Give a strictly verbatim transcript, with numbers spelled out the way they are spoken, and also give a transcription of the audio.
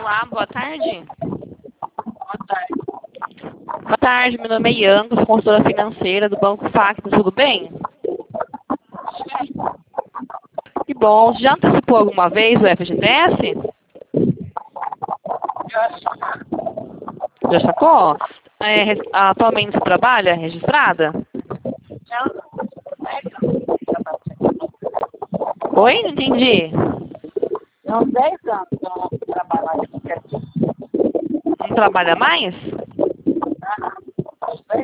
Olá, boa tarde. Boa tarde. Boa tarde, meu nome é Ian, sou consultora financeira do Banco Facto, tudo bem? Que bom, você já antecipou alguma vez o F G T S? Já sou. Já sacou? É, res- atualmente você trabalha registrada? Já dez anos. Oi, não entendi. Tem uns dez anos que eu não trabalho aqui. Não trabalha mais?